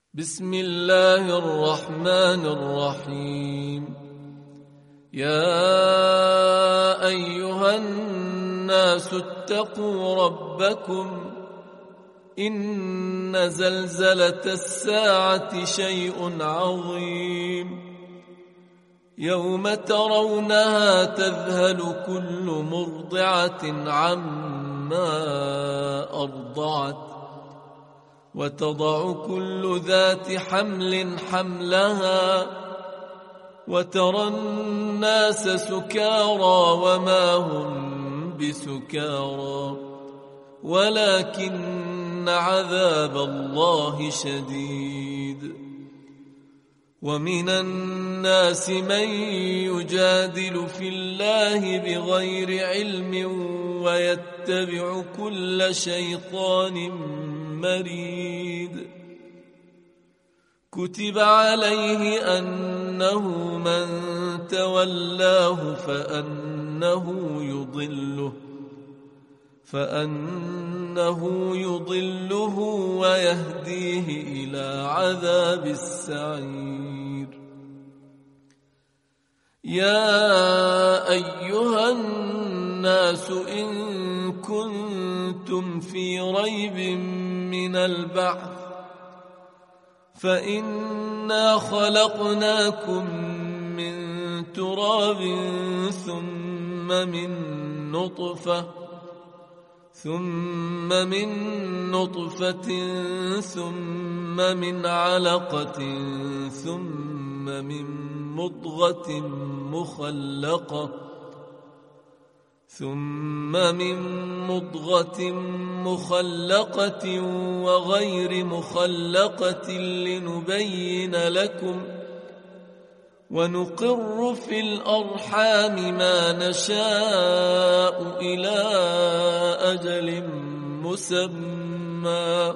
بسم الله الرحمن الرحيم. يا أيها الناس اتقوا ربكم إن زلزلة الساعة شيء عظيم يوم ترونها تذهل كل مرضعة عما أرضعت وتضع كل ذات حمل حملها وترى الناس سكارى وما هم بسكارى ولكن عذاب الله شديد. ومن الناس من يجادل في الله بغير علم ويتبع كل شيطان مريد. كتب عليه أنه من تولاه فأنه يضله ويهديه إلى عذاب السعير. يا أيها الناس إن كنتم في ريب من البعث فإنا خلقناكم من تراب ثم من نطفة ثم من علقة ثم من مضغة مخلقة وغير مخلقة لنبين لكم ونقر في الأرحام ما نشاء إلى أجل مسمى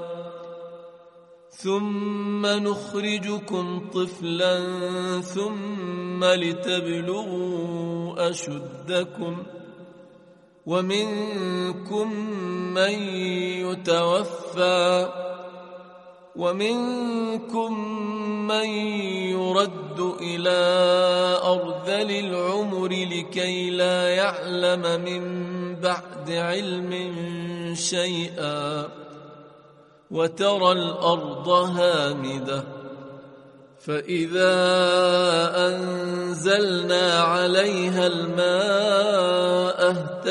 ثم نخرجكم طفلا ثم لتبلغوا أشدكم ومنكم من يتوفى ومنكم من يرد إلى أرذل العمر لكي لا يعلم من بعد علم شيئا وترى الأرض هامدة فإذا أنزلنا عليها الماء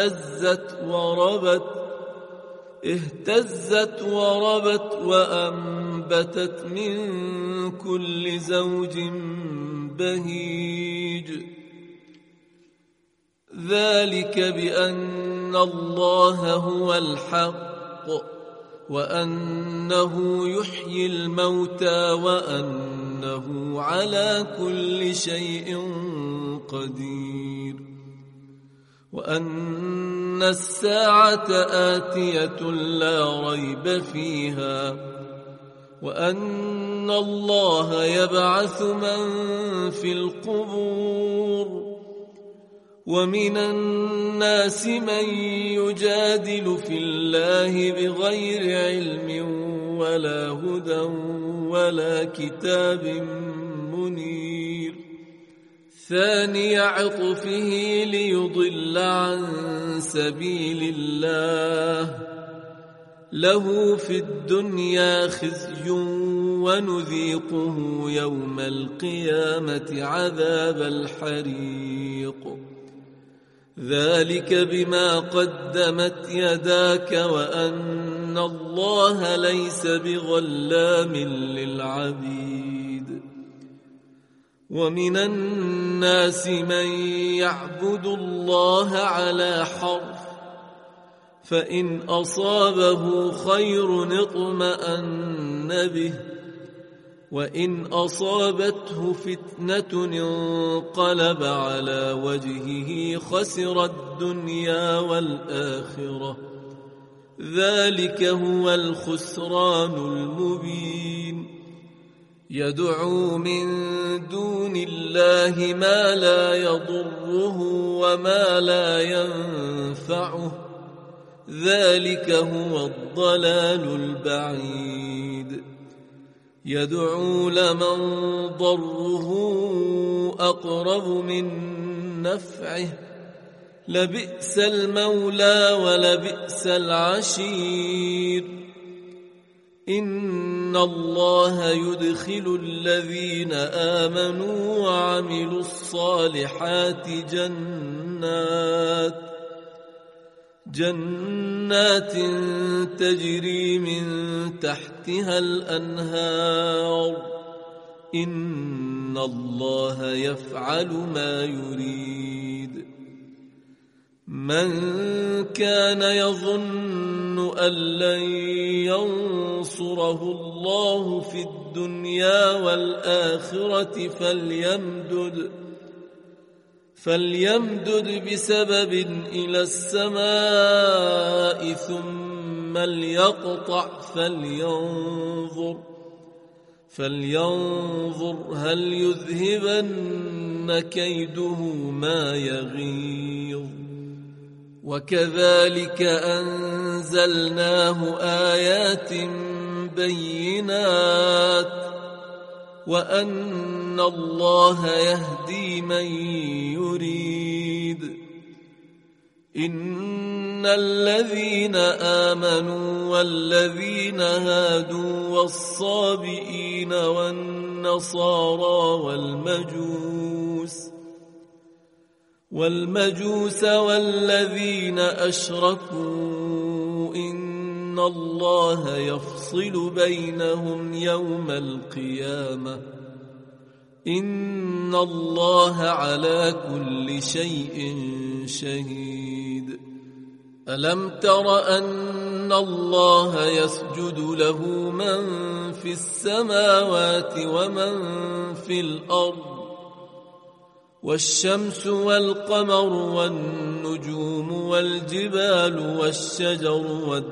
اهتزت وربت وأنبتت من كل زوج بهيج. ذلك بأن الله هو الحق وأنه يحيي الموتى وأنه على كل شيء قدير وأن الساعة آتية لا ريب فيها وأن الله يبعث من في القبور. ومن الناس من يجادل في الله بغير علم ولا هدى ولا كتاب منير. ثاني عطفه ليضل عن سبيل الله له في الدنيا خزي ونذيقه يوم القيامة عذاب الحريق. ذلك بما قدمت يداك وأن الله ليس بظلام للعبيد. ومن الناس من يعبد الله على حرف فإن أصابه خير اطمأن به وإن أصابته فتنة انقلب على وجهه خسر الدنيا والآخرة. ذلك هو الخسران المبين. يدعو من دون الله ما لا يضره وما لا ينفعه ذلك هو الضلال البعيد. يدعو لمن ضره أقرب من نفعه لبئس المولى ولبئس العشير إن الله يدخل الذين آمنوا وعملوا الصالحات جنات تجري من تحتها الأنهار إن الله يفعل ما يريد من كان يظن أن لن ينصره الله في الدنيا والآخرة فليمدد بسبب إلى السماء ثم ليقطع فلينظر هل يذهبن كيده ما يغيظ وكذلك أنزلناه آيات بينات وأن الله يهدي من يريد إن الذين آمنوا والذين هادوا والصابئين والنصارى والمجوس والذين أشركوا إن الله يفصل بينهم يوم القيامة إن الله على كل شيء شهيد ألم تر أن الله يسجد له من في السماوات ومن في الأرض والشمس والقمر والنجوم والجبال والشجر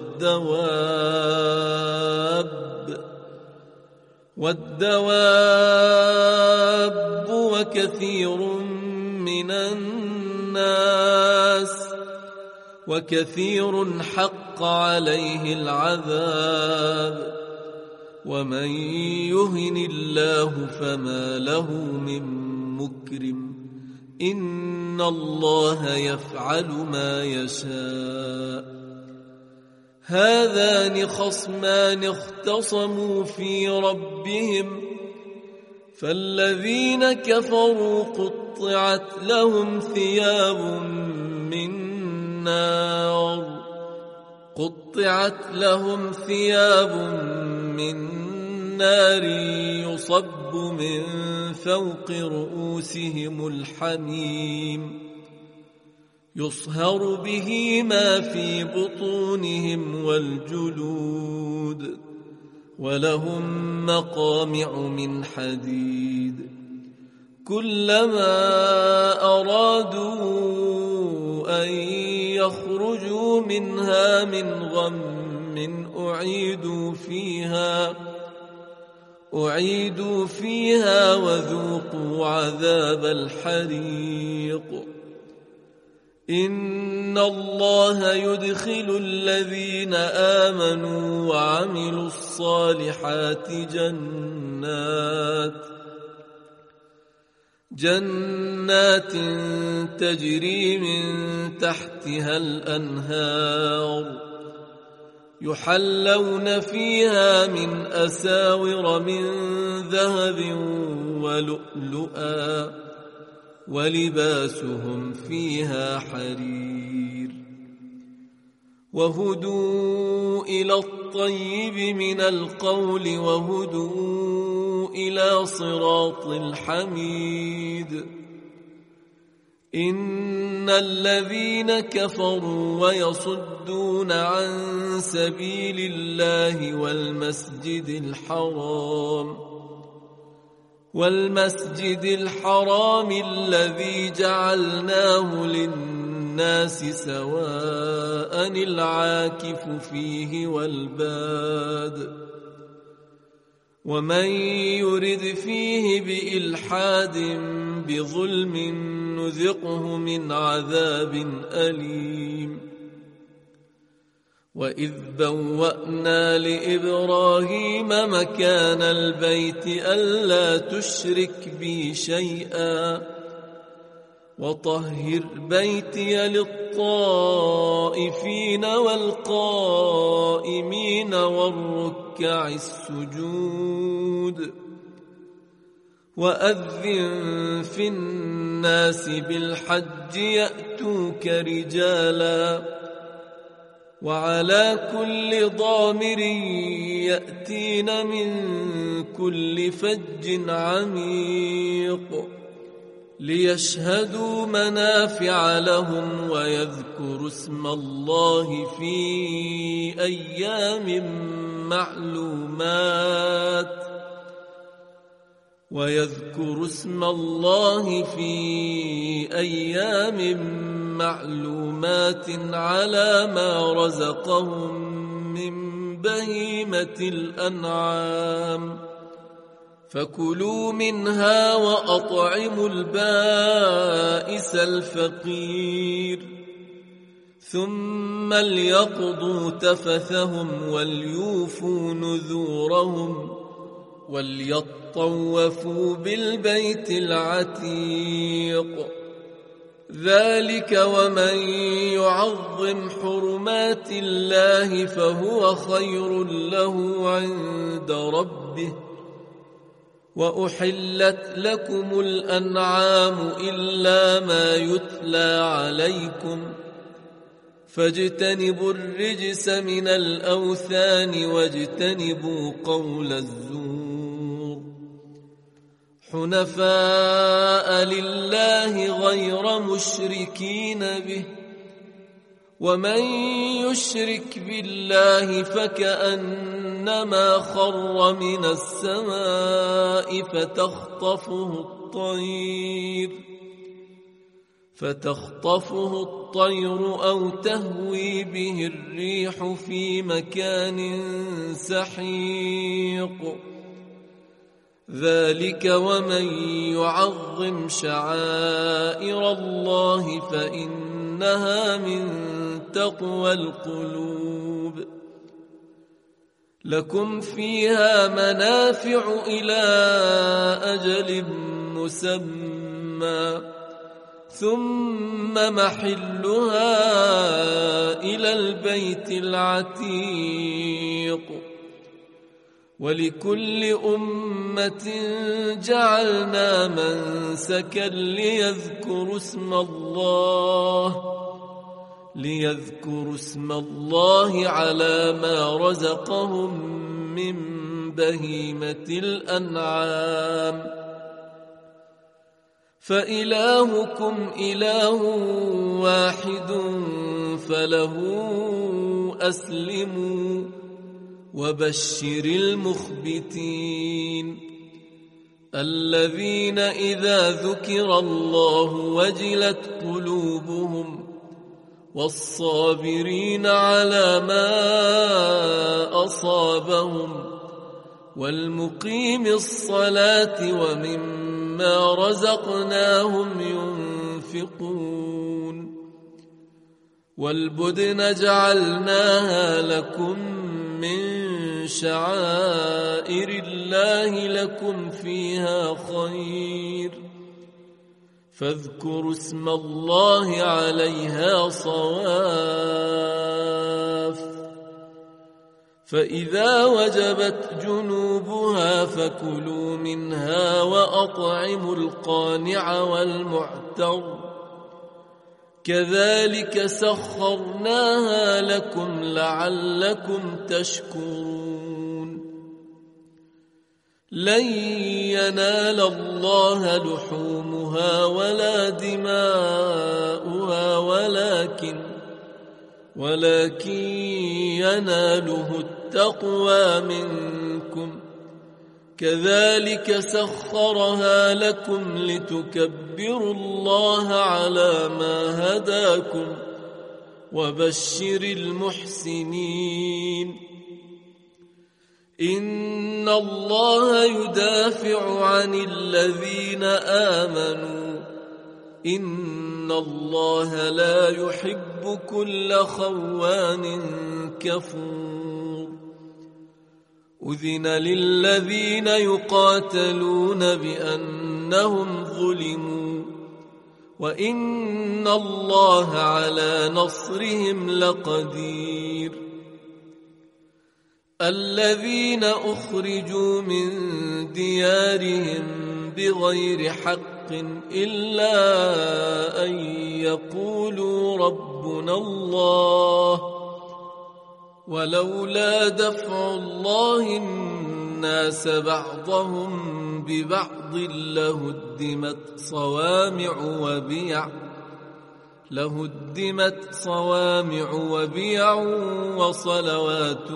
والدواب وكثير حق عليه العذاب ومن يهن الله فما له من مكرم إن الله يفعل ما يشاء هذان خصمان اختصموا في ربهم فالذين كفروا قطعت لهم ثياب من نار يصب من فوق رؤوسهم الحميم يصهر به ما في بطونهم والجلود ولهم مقامع من حديد كلما أرادوا أن يخرجوا منها من غم أعيدوا فيها وذوقوا عذاب الحريق إن الله يدخل الذين آمنوا وعملوا الصالحات جنات تجري من تحتها الأنهار يحلون فيها من أساور من ذهب ولؤلؤا ولباسهم فيها حرير وهدوا إلى الطيب من القول وهدوا إلى صراط الحميد إن الذين كفروا ويصدون عن سبيل الله والمسجد الحرام الذي جعلناه للناس سواء العاكف فيه والباد ومن يرد فيه بإلحاد بظلم نذقه من عذاب أليم وإذ بوأنا لإبراهيم مكان البيت ألا تشرك بي شيئا وطهر بيتي للطائفين والقائمين والركع السجود وأذن في الناس بالحج يأتوك رجالا وعلى كل ضامر يأتين من كل فج عميق ليشهدوا منافع لهم ويذكروا اسم الله في أيام معلومات على ما رزقهم من بهيمة الأنعام فكلوا منها وأطعموا البائس الفقير ثم ليقضوا تفثهم وليوفوا نذورهم وليطوفوا بالبيت العتيق ذلك ومن يعظم حرمات الله فهو خير له عند ربه وأحلت لكم الأنعام إلا ما يتلى عليكم فاجتنبوا الرجس من الأوثان واجتنبوا قول الزور حنفاء لله غير مشركين به ومن يشرك بالله فكأنما خر من السماء فتخطفه الطير أو تهوي به الريح في مكان سحيق ذلك ومن يعظم شعائر الله فإنها من تقوى القلوب لكم فيها منافع إلى أجل مسمى ثم محلها إلى البيت العتيق ولكل أمة جعلنا منسكا ليذكروا اسم الله على ما رزقهم من بهيمة الأنعام فإلهكم إله واحد فله أسلموا وبشر المخبتين الذين إذا ذكر الله وجلت قلوبهم والصابرين على ما أصابهم والمقيم الصلاة ومما رزقناهم ينفقون والبدن جعلناها لكم من شعائر الله لكم فيها خير فاذكروا اسم الله عليها صواف فإذا وجبت جنوبها فكلوا منها وأطعموا القانع والمعتر كذلك سخرناها لكم لعلكم تشكرون لن ينال الله لحومها ولا دماؤها ولكن يناله التقوى منكم كذلك سخرها لكم لتكبروا الله على ما هداكم وبشر المحسنين إن الله يدافع عن الذين آمنوا إن الله لا يحب كل خوان كفور أذن للذين يقاتلون بأنهم ظلموا وإن الله على نصرهم لقدير الذين أخرجوا من ديارهم بغير حق إلا أن يقولوا ربنا الله ولولا دفع الله الناس بعضهم ببعض لهدمت صوامع وبيع وصلوات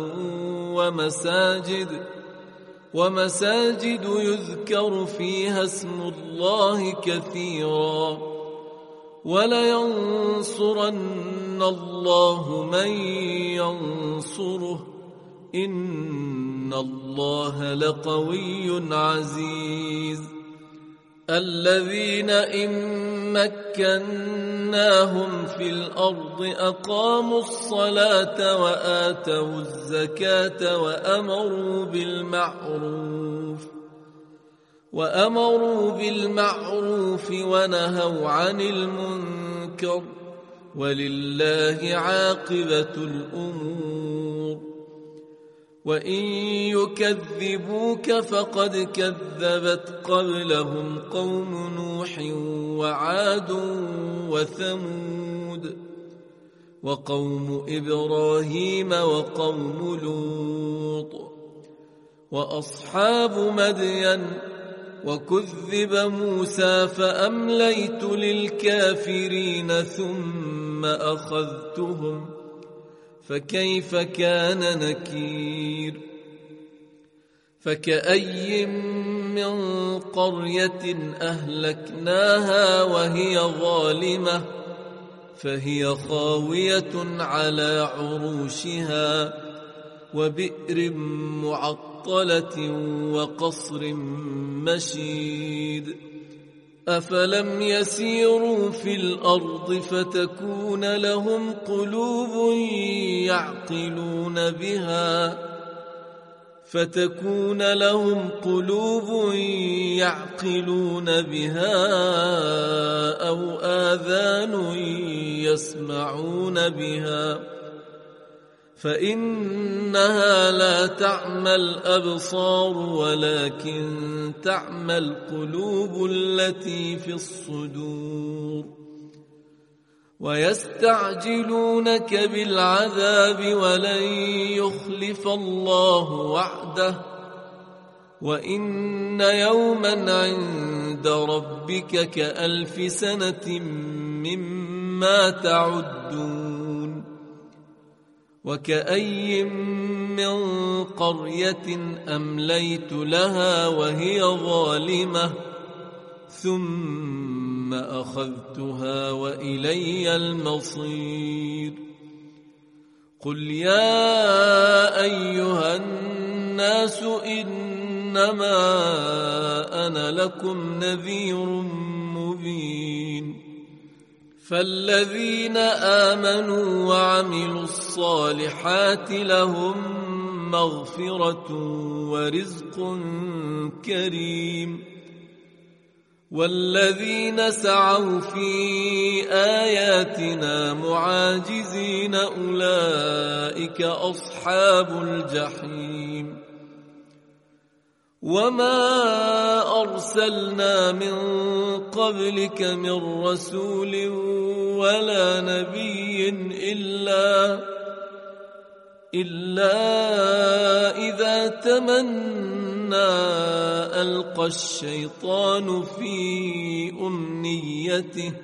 ومساجد يذكر فيها اسم الله كثيرا ولينصرن الله من ينصره إن الله لقوي عزيز الذين إن مكناهم في الأرض أقاموا الصلاة وآتوا الزكاة وأمروا بالمعروف ونهوا عن المنكر ولله عاقبة الأمور وإن يكذبوك فقد كذبت قبلهم قوم نوح وعاد وثمود وقوم إبراهيم وقوم لوط وأصحاب مدين وكذب موسى فأمليت للكافرين ثم أخذتهم فكيف كان نكير فكأي من قرية أهلكناها وهي ظالمة فهي خاوية على عروشها وبئر معطلة وقصر مشيد أفلم يسيروا في الأرض فتكون لهم قلوب يعقلون بها أو آذان يسمعون بها فإنها لا تعمى الأبصار ولكن تعمى القلوب التي في الصدور ويستعجلونك بالعذاب ولن يخلف الله وعده وإن يوما عند ربك كألف سنة مما تعدون وكأي من قرية أمليت لها وهي ظالمة ثم أخذتها وإلي المصير قل يا أيها الناس إنما أنا لكم نذير مبين فالذين آمنوا وعملوا الصالحات لهم مغفرة ورزق كريم والذين سعوا في آياتنا معاجزين أولئك أصحاب الجحيم وما أرسلنا من قبلك من رسول ولا نبي إلا إذا تمنى ألقى الشيطان في أمنيته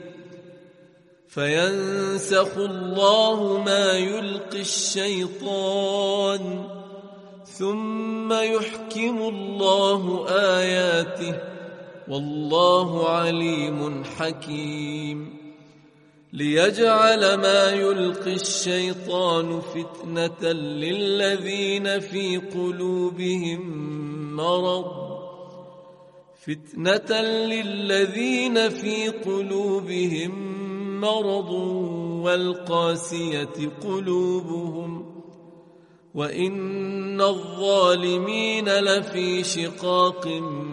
فينسخ الله ما يلقي الشيطان ثم يحكم الله آياته والله عليم حكيم ليجعل ما يلقي الشيطان فتنة للذين في قلوبهم مرض فتنة للذين في قلوبهم مرض والقاسية قلوبهم وإن الظالمين لفي شقاق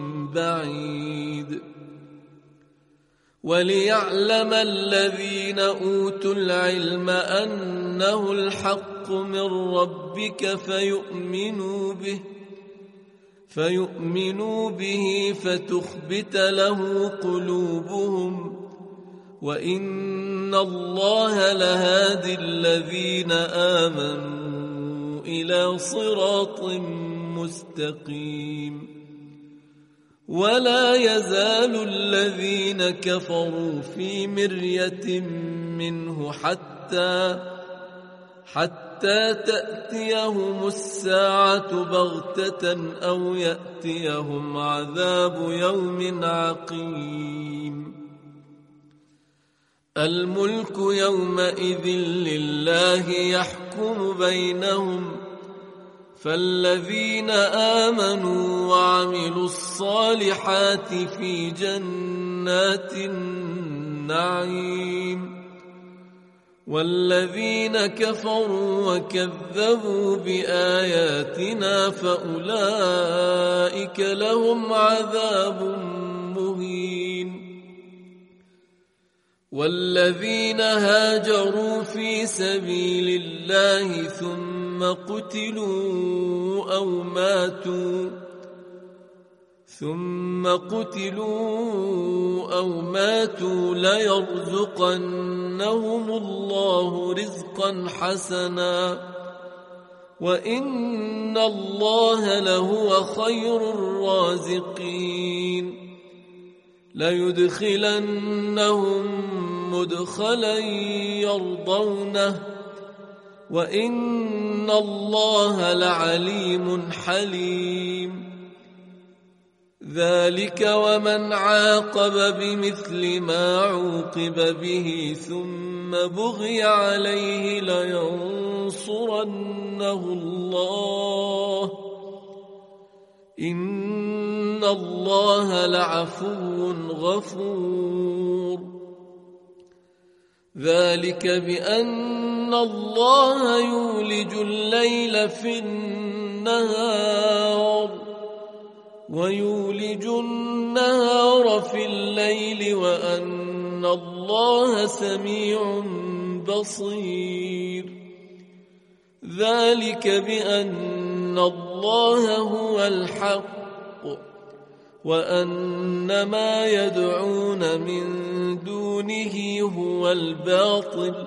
بعيد. وليعلم الذين أوتوا العلم أنه الحق من ربك فيؤمنوا به فتخبت له قلوبهم وإن الله لهادي الذين آمنوا إلى صراط مستقيم. ولا يزال الذين كفروا في مرية منه حتى تأتيهم الساعة بغتة أو يأتيهم عذاب يوم عقيم. الملك يومئذ لله يحكم بينهم فالذين آمنوا وعملوا الصالحات في جنات النعيم والذين كفروا وكذبوا بآياتنا فأولئك لهم عذاب مهين. والذين هاجروا في سبيل الله ثم قتلوا أو ماتوا ليرزقنهم الله رزقا حسنا وإن الله لهو خير الرازقين. ليدخلنهم مدخلا يرضونه وإن الله لعليم حليم. ذلك ومن عاقب بمثل ما عوقب به ثم بغي عليه لينصرنه الله إن الله لعفو غفور. ذلك بأن الله يولج الليل في النهار ويولج النهار في الليل وأن الله سميع بصير. ذلك بأن الله هو الحق وأن ما يدعون من دونه هو الباطل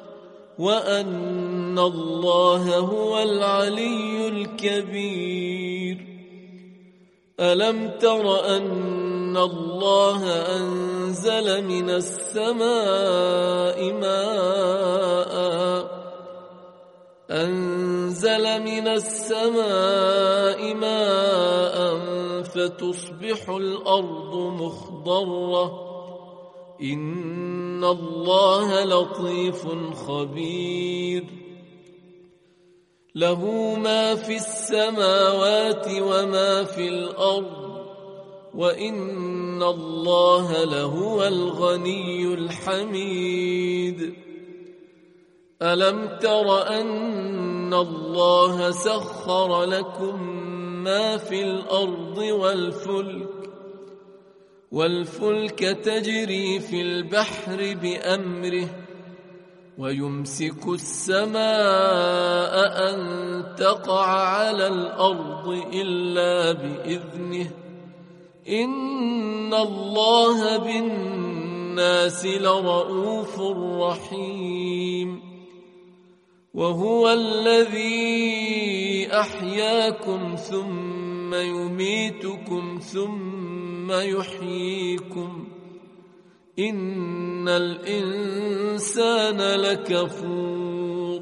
وأن الله هو العلي الكبير. ألم تر أن الله أنزل من السماء ماء فتصبح الأرض مخضرة إن الله لطيف خبير. له ما في السماوات وما في الأرض وإن الله لهو الغني الحميد. ألم تر أن الله سخر لكم ما في الأرض والفلك تجري في البحر بأمره ويمسك السماء أن تقع على الأرض إلا بإذنه إن الله بالناس لرؤوف رحيم. وهو الذي أحياكم ثم يميتكم ثم يحييكم إن الإنسان لكفور.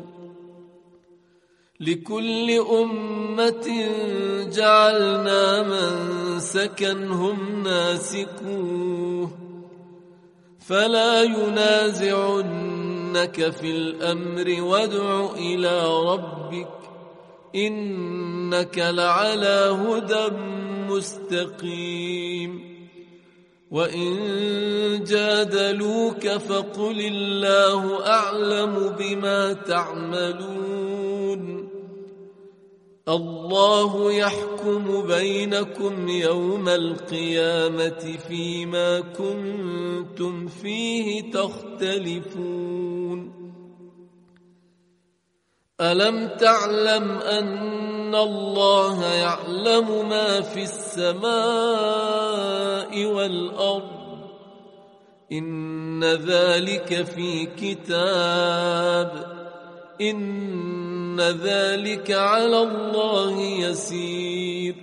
لكل أمة جعلنا منسكا هم ناسكوه فلا ينازعنك في الأمر وادع إلى ربك إنك لعلى هدى مستقيم وإن جادلوك فقل الله أعلم بما تعملون الله يحكم بينكم يوم القيامة فيما كنتم فيه تختلفون ألم تعلم أن الله يعلم ما في السماء والأرض إن ذلك في كتاب إن ذلك على الله يسير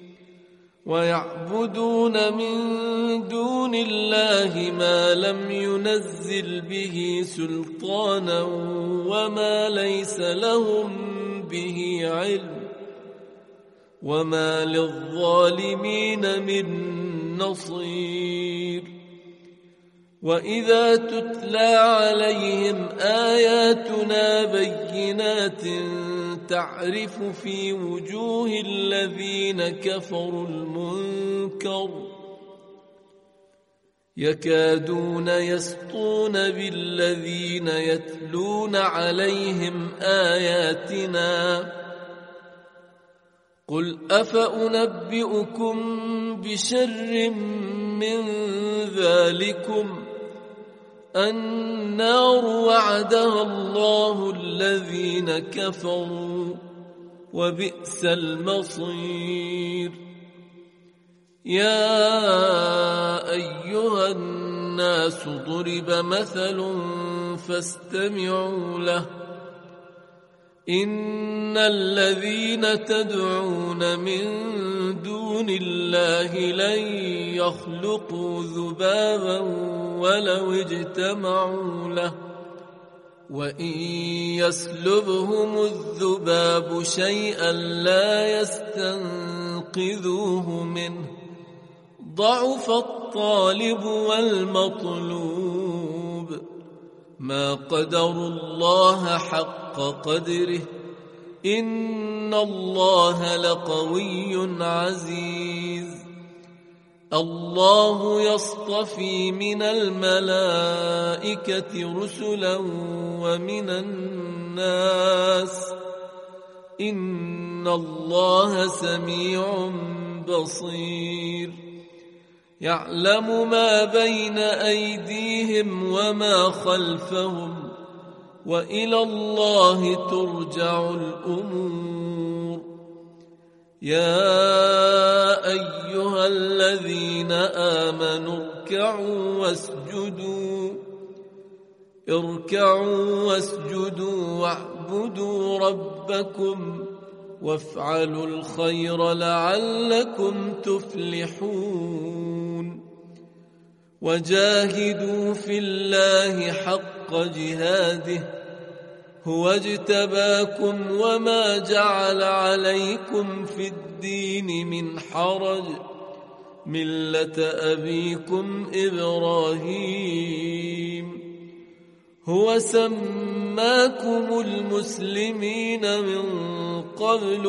ويعبدون من دون الله ما لم ينزل به سلطانا وما ليس لهم به علم وما للظالمين من نصير وإذا تتلى عليهم آياتنا بينات تعرف في وجوه الذين كفروا المنكر يكادون يسطون بالذين يتلون عليهم آياتنا قل أفأنبئكم بشر من ذلكم النار وعدها الله الذين كفروا وبئس المصير يا أيها الناس ضرب مثل فاستمعوا له إن الذين تدعون من دون الله لن يخلقوا ذبابا ولو اجتمعوا له وإن يسلبهم الذباب شيئا لا يستنقذوه منه ضعف الطالب والمطلوب ما قدروا الله حق قدره إن الله لقوي عزيز الله يصطفي من الملائكة رسلا ومن الناس إن الله سميع بصير يعلم ما بين أيديهم وما خلفهم وإلى الله ترجع الأمور يا أيها الذين آمنوا اركعوا واسجدوا واعبدوا ربكم وافعلوا الخير لعلكم تفلحون وجاهدوا في الله حق جهاده هو اجتباكم وما جعل عليكم في الدين من حرج ملة أبيكم إبراهيم هو سماكم المسلمين من قبل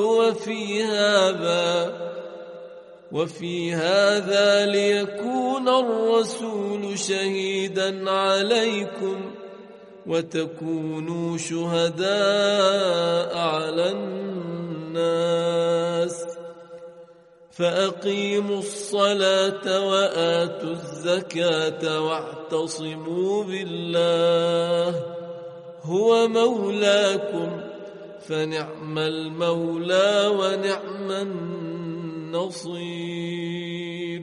وفي هذا ليكون الرسول شهيدا عليكم وتكونوا شهداء على الناس فأقيموا الصلاة وآتوا الزكاة واعتصموا بالله هو مولاكم فنعم المولى ونعم النصير